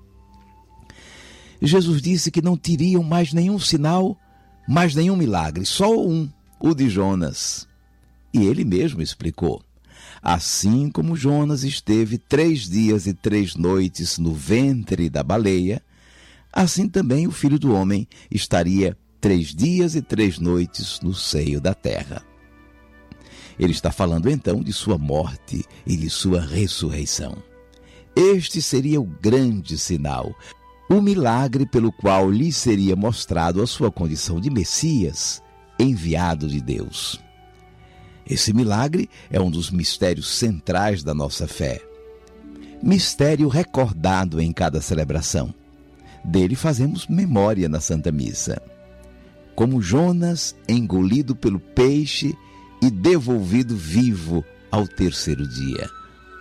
Jesus disse que não teriam mais nenhum sinal, mais nenhum milagre, só um, o de Jonas. E ele mesmo explicou: assim como Jonas esteve 3 dias e 3 noites no ventre da baleia, assim também o Filho do Homem estaria 3 dias e 3 noites no seio da terra. Ele está falando então de sua morte e de sua ressurreição. Este seria o grande sinal, o milagre pelo qual lhe seria mostrado a sua condição de Messias, enviado de Deus. Esse milagre é um dos mistérios centrais da nossa fé. Mistério recordado em cada celebração. Dele fazemos memória na Santa Missa. Como Jonas engolido pelo peixe e devolvido vivo ao 3º dia.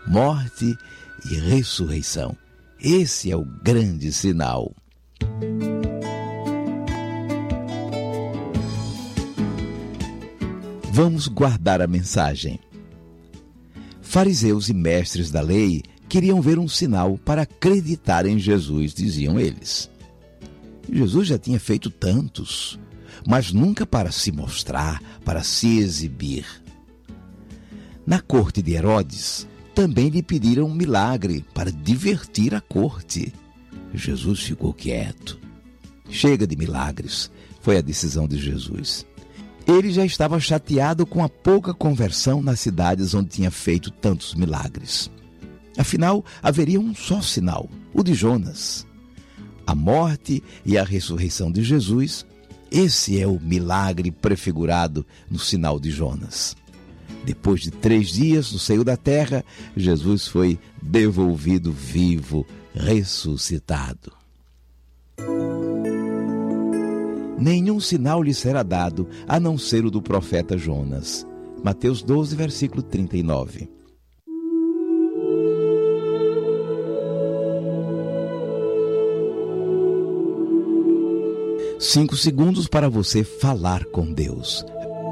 Morte e ressurreição. Esse é o grande sinal. Vamos guardar a mensagem. Fariseus e mestres da lei queriam ver um sinal para acreditar em Jesus, diziam eles. Jesus já tinha feito tantos, mas nunca para se mostrar, para se exibir. Na corte de Herodes, também lhe pediram um milagre para divertir a corte. Jesus ficou quieto. Chega de milagres, foi a decisão de Jesus. Ele já estava chateado com a pouca conversão nas cidades onde tinha feito tantos milagres. Afinal, haveria um só sinal, o de Jonas. A morte e a ressurreição de Jesus, esse é o milagre prefigurado no sinal de Jonas. Depois de 3 dias no seio da terra, Jesus foi devolvido vivo, ressuscitado. Nenhum sinal lhe será dado, a não ser o do profeta Jonas. Mateus 12, versículo 39. Cinco segundos para você falar com Deus.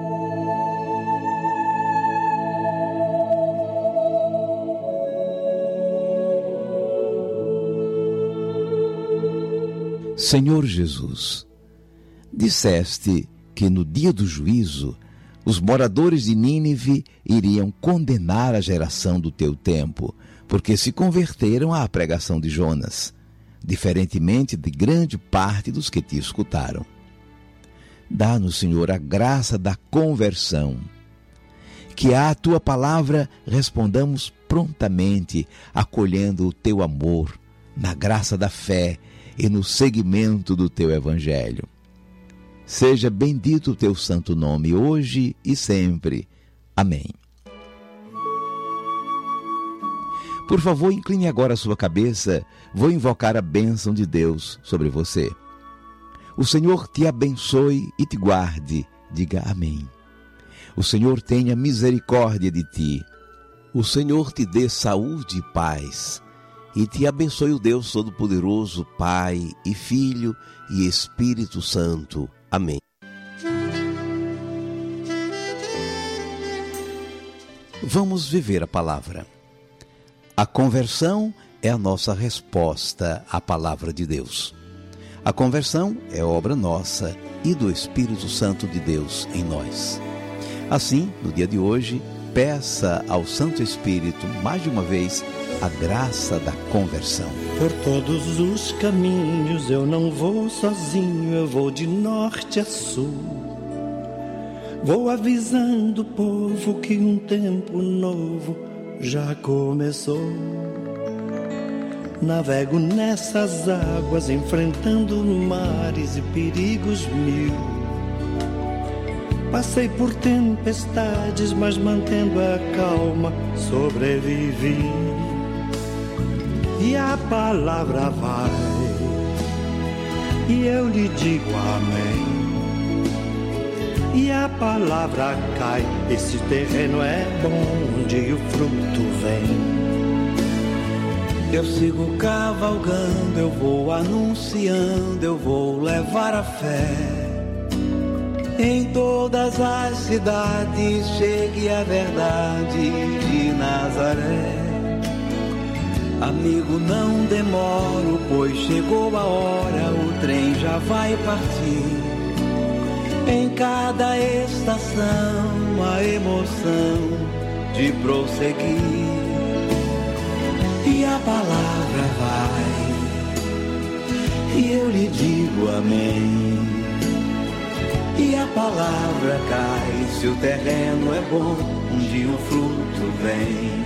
Senhor Jesus, disseste que no dia do juízo, os moradores de Nínive iriam condenar a geração do teu tempo, porque se converteram à pregação de Jonas, diferentemente de grande parte dos que te escutaram. Dá-nos, Senhor, a graça da conversão, que à tua palavra respondamos prontamente, acolhendo o teu amor, na graça da fé e no seguimento do teu evangelho. Seja bendito o teu santo nome, hoje e sempre. Amém. Por favor, incline agora a sua cabeça. Vou invocar a bênção de Deus sobre você. O Senhor te abençoe e te guarde. Diga amém. O Senhor tenha misericórdia de ti. O Senhor te dê saúde e paz. E te abençoe o Deus Todo-Poderoso, Pai e Filho e Espírito Santo. Amém. Vamos viver a palavra. A conversão é a nossa resposta à palavra de Deus. A conversão é obra nossa e do Espírito Santo de Deus em nós. Assim, no dia de hoje, peça ao Santo Espírito, mais de uma vez, a graça da conversão. Por todos os caminhos eu não vou sozinho, eu vou de norte a sul. Vou avisando o povo que um tempo novo já começou. Navego nessas águas, enfrentando mares e perigos mil. Passei por tempestades, mas mantendo a calma, sobrevivi. E a palavra vai, e eu lhe digo amém. E a palavra cai, esse terreno é bom, onde o fruto vem. Eu sigo cavalgando, eu vou anunciando, eu vou levar a fé. Em todas as cidades chegue a verdade de Nazaré. Amigo, não demoro, pois chegou a hora, o trem já vai partir. Em cada estação, a emoção de prosseguir. E a palavra vai, e eu lhe digo amém. E a palavra cai, se o terreno é bom, um dia o fruto vem.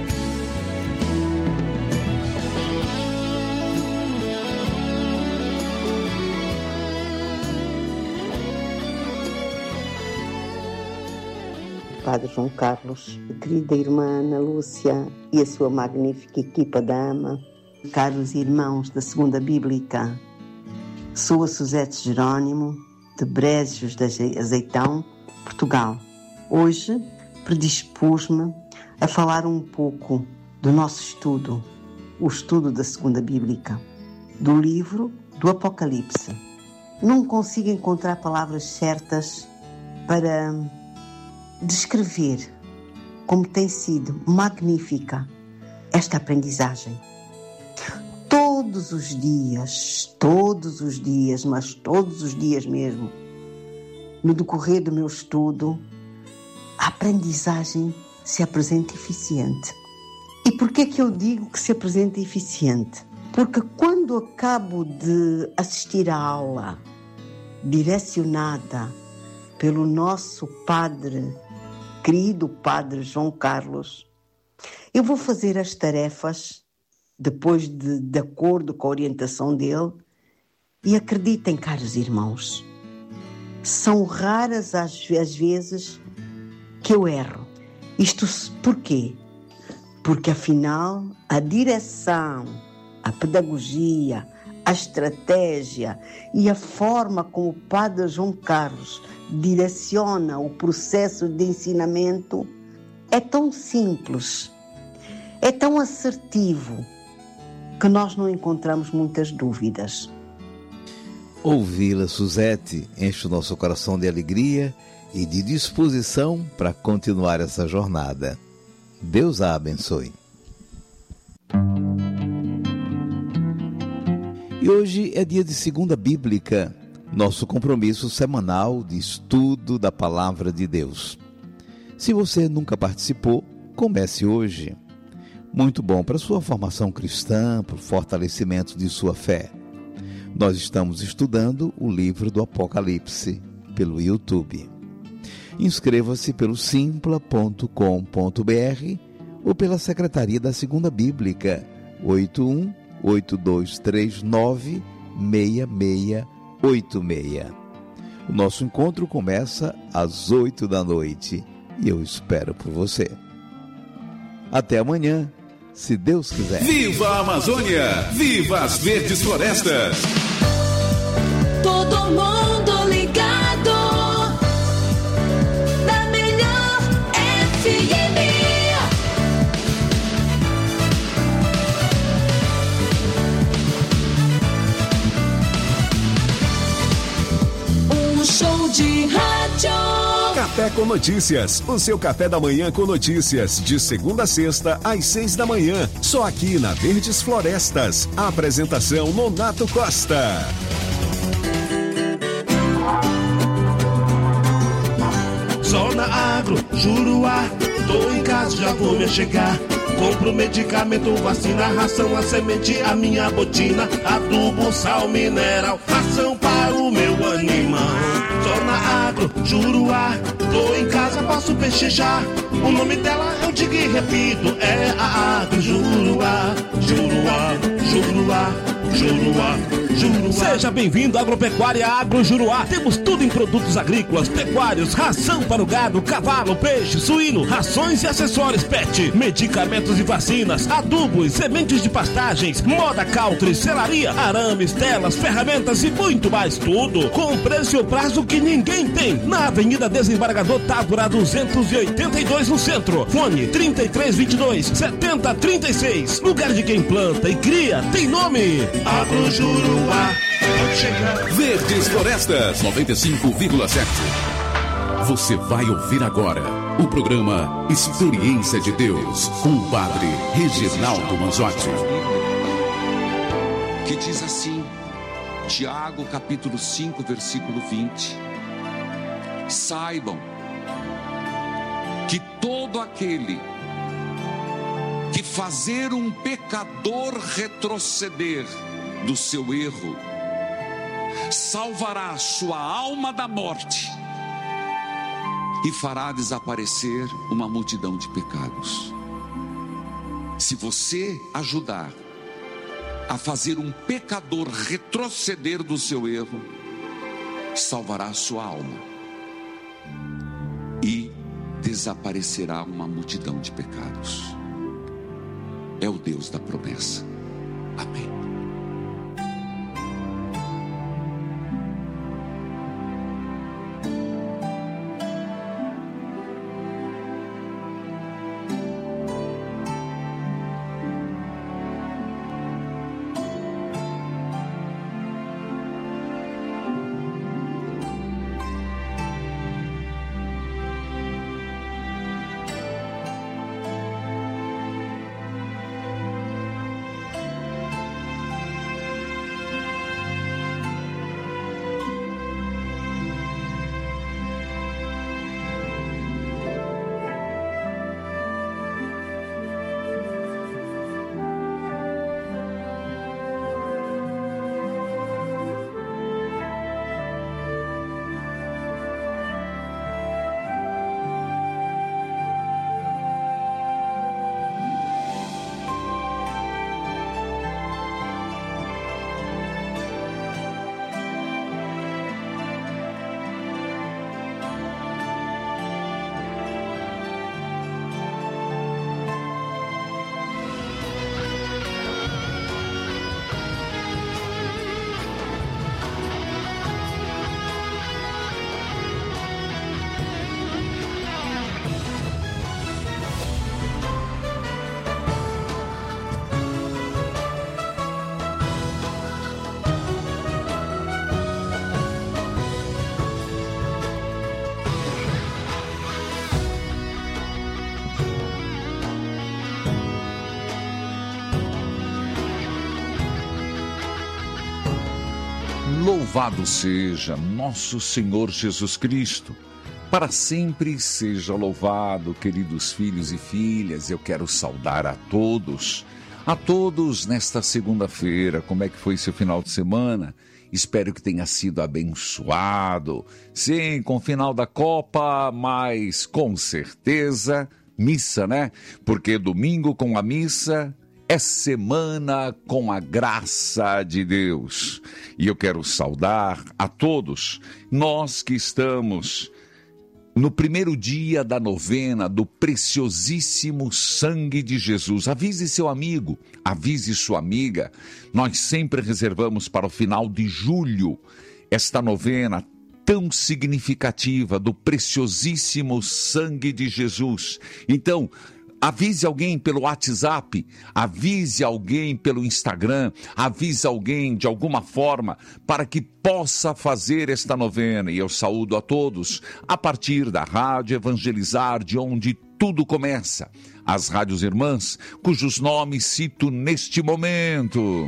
Padre João Carlos, a querida irmã Ana Lúcia e a sua magnífica equipa da AMA, caros irmãos da Segunda Bíblica, sou a Suzete Jerónimo, de Brezios de Azeitão, Portugal. Hoje predispus-me a falar um pouco do nosso estudo, o estudo da Segunda Bíblica, do livro do Apocalipse. Não consigo encontrar palavras certas para descrever como tem sido magnífica esta aprendizagem. Todos os dias, mas todos os dias mesmo, no decorrer do meu estudo, a aprendizagem se apresenta eficiente. E por que é que eu digo que se apresenta eficiente? Porque quando acabo de assistir à aula direcionada pelo nosso querido Padre João Carlos, eu vou fazer as tarefas depois de acordo com a orientação dele, e acreditem, caros irmãos, são raras as vezes que eu erro. Isto porquê? Porque afinal a direção, a pedagogia, a estratégia e a forma como o Padre João Carlos direciona o processo de ensinamento é tão simples, é tão assertivo, que nós não encontramos muitas dúvidas. Ouvi-la, Suzete, enche o nosso coração de alegria e de disposição para continuar essa jornada. Deus a abençoe. E hoje é dia de Segunda Bíblica, nosso compromisso semanal de estudo da Palavra de Deus. Se você nunca participou, comece hoje. Muito bom para sua formação cristã, para o fortalecimento de sua fé. Nós estamos estudando o livro do Apocalipse pelo YouTube. Inscreva-se pelo simpla.com.br ou pela Secretaria da Segunda Bíblica, 81-8239-6686. O nosso encontro começa às 8 da noite e eu espero por você. Até amanhã, se Deus quiser. Viva a Amazônia! Viva as verdes florestas! Todo mundo ligado na melhor FM. Um show de rádio. Café com Notícias, o seu café da manhã com notícias, de segunda a sexta, às 6 da manhã, só aqui na Verdes Florestas. A apresentação Nonato Costa. Zona Agro, Juruá, tô em casa, já vou me chegar. Compro medicamento, vacina, ração, a semente, a minha botina, adubo, sal, mineral, ração para o meu animal. Zona Agro, Juruá, tô em casa, posso pechinchar. O nome dela eu digo e repito, é a Agro Juruá. Juruá, Juruá, Juruá, Juruá. Seja bem-vindo à Agropecuária Agro Juruá. Temos tudo em produtos agrícolas, pecuários, ração para o gado, cavalo, peixe, suíno, rações e acessórios pet, medicamentos e vacinas, adubos, sementes de pastagens, moda country, selaria, arames, telas, ferramentas e muito mais. Tudo com preço e prazo que ninguém tem. Na Avenida Desembargador Távora 282 no centro. Fone 3322-7036. Lugar de quem planta e cria tem nome. Agro Juruá. Verdes Florestas 95,7. Você vai ouvir agora o programa Experiência de Deus com o Padre Reginaldo Manzotti. Que diz assim, Tiago capítulo 5, versículo 20. Saibam que todo aquele que fazer um pecador retroceder do seu erro salvará sua alma da morte e fará desaparecer uma multidão de pecados. Se você ajudar a fazer um pecador retroceder do seu erro, salvará sua alma e desaparecerá uma multidão de pecados. É o Deus da promessa. Amém. Louvado seja nosso Senhor Jesus Cristo. Para sempre seja louvado, queridos filhos e filhas. Eu quero saudar a todos nesta segunda-feira. Como é que foi seu final de semana? Espero que tenha sido abençoado. Sim, com o final da Copa, mas com certeza missa, né? Porque domingo com a missa é semana com a graça de Deus. E eu quero saudar a todos, nós que estamos no primeiro dia da novena do preciosíssimo sangue de Jesus. Avise seu amigo, avise sua amiga. Nós sempre reservamos para o final de julho esta novena tão significativa do preciosíssimo sangue de Jesus. Então, avise alguém pelo WhatsApp, avise alguém pelo Instagram, avise alguém de alguma forma para que possa fazer esta novena. E eu saúdo a todos a partir da Rádio Evangelizar, de onde tudo começa. As rádios irmãs, cujos nomes cito neste momento.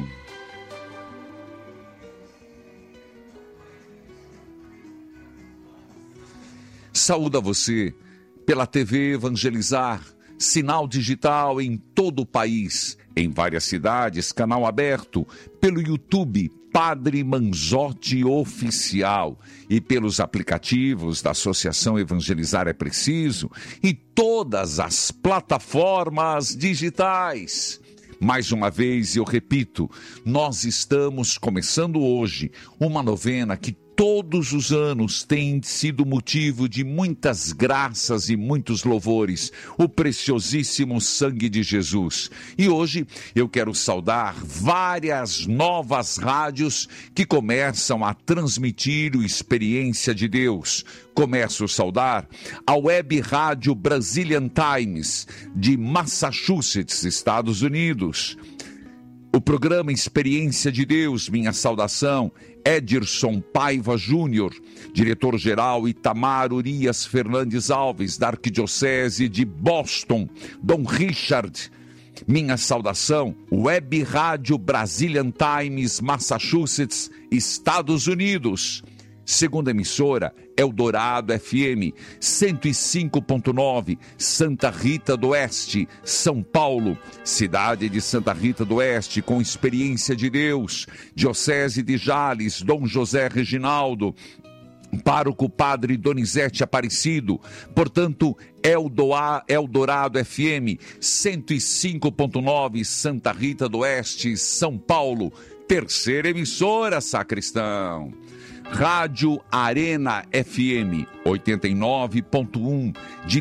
Saúdo a você pela TV Evangelizar, sinal digital em todo o país, em várias cidades, canal aberto, pelo YouTube Padre Manzotti Oficial e pelos aplicativos da Associação Evangelizar é Preciso e todas as plataformas digitais. Mais uma vez eu repito, nós estamos começando hoje uma novena que todos os anos tem sido motivo de muitas graças e muitos louvores, o preciosíssimo sangue de Jesus. E hoje eu quero saudar várias novas rádios que começam a transmitir o Experiência de Deus. Começo a saudar a Web Rádio Brazilian Times, de Massachusetts, Estados Unidos. O programa Experiência de Deus, minha saudação, Edirson Paiva Júnior, diretor-geral Itamar Urias Fernandes Alves, da Arquidiocese de Boston, Dom Richard, minha saudação, Web Rádio Brazilian Times, Massachusetts, Estados Unidos. Segunda emissora, Eldorado FM, 105.9, Santa Rita do Oeste, São Paulo, cidade de Santa Rita do Oeste, com Experiência de Deus, Diocese de Jales, Dom José Reginaldo, Pároco Padre Donizete Aparecido, portanto, Eldorado FM, 105.9, Santa Rita do Oeste, São Paulo, terceira emissora, sacristão. Rádio Arena FM 89.1 de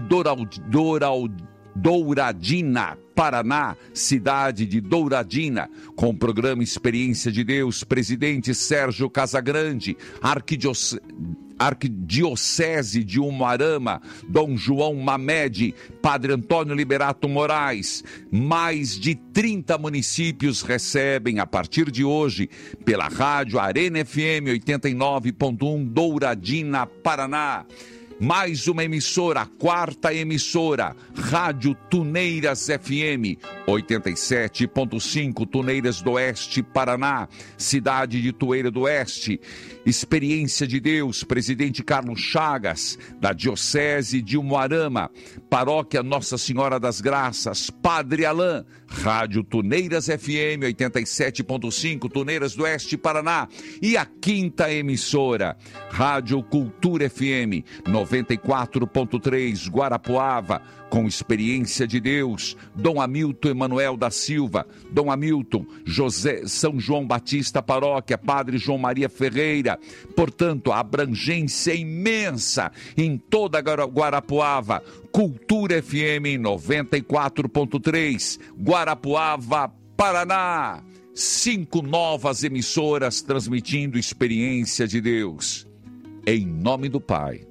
Douradina, Paraná, cidade de Douradina, com o programa Experiência de Deus, presidente Sérgio Casagrande, Arquidiocese de Umuarama, Dom João Mamed, Padre Antônio Liberato Moraes. Mais de 30 municípios recebem, a partir de hoje, pela Rádio Arena FM 89.1, Douradina, Paraná. Mais uma emissora, a quarta emissora, Rádio Tuneiras FM, 87.5, Tuneiras do Oeste, Paraná, cidade de Tueira do Oeste. Experiência de Deus, presidente Carlos Chagas, da Diocese de Umuarama, Paróquia Nossa Senhora das Graças, Padre Alain, Rádio Tuneiras FM 87.5, Tuneiras do Oeste, Paraná. E a quinta emissora, Rádio Cultura FM 94.3, Guarapuava, com Experiência de Deus, Dom Hamilton Emanuel da Silva, Dom Hamilton, São João Batista Paróquia, Padre João Maria Ferreira. Portanto, a abrangência é imensa em toda Guarapuava. Cultura FM 94.3, Guarapuava, Paraná. 5 novas emissoras transmitindo Experiência de Deus. Em nome do Pai,